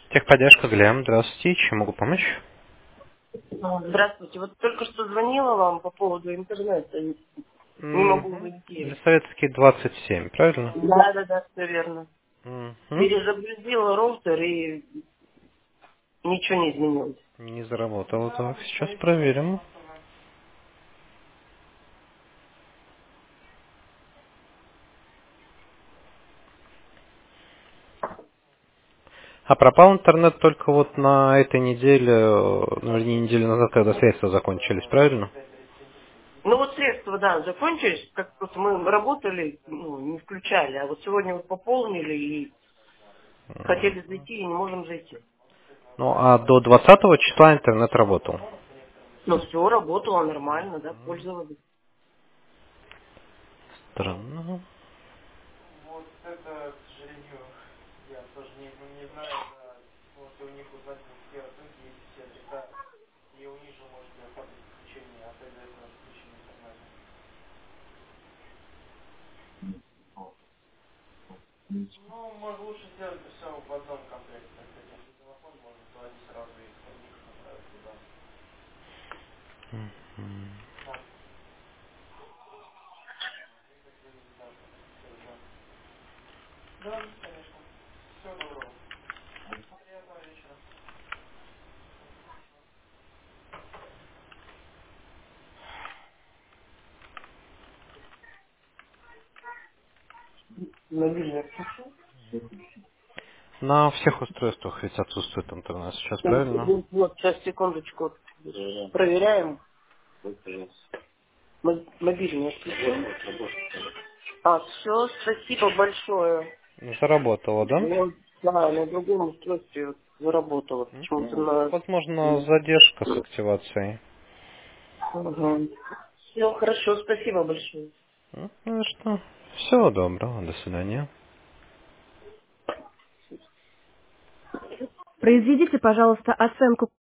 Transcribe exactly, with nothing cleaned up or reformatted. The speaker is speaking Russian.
Техподдержка, Глеб. Здравствуйте. Чем могу помочь? А, Здравствуйте. Вот только что звонила вам по поводу интернета. и Не могу Мгм. войти. Лисоветский двадцать семь, правильно? Да, да, да, все верно. Мгм. Перезагрузила роутер и ничего не изменилось. Не заработало. Так, сейчас проверим. А пропал интернет только вот на этой неделе, э, ну, вернее, неделю назад, когда средства закончились, правильно? Ну вот средства, да, закончились, как просто мы работали, ну, не включали, а вот сегодня вот пополнили и М. хотели зайти и не можем зайти. Ну, а до двадцатого числа интернет работал. Но все работало нормально, да, пользовались. Странно. Мобильный включил. На всех устройствах ведь отсутствует интернет сейчас, Вот, правильно? вот, вот, сейчас, секундочку. Проверяем. Мо- Мобильный отключил. А, все, спасибо большое. Заработало, да? Вот, да, на другом устройстве вот заработало. Почему-то Ну, на... возможно, задержка с активацией. Все, хорошо, спасибо большое. Ну, ну что, всего доброго, до свидания. Произведите, пожалуйста, оценку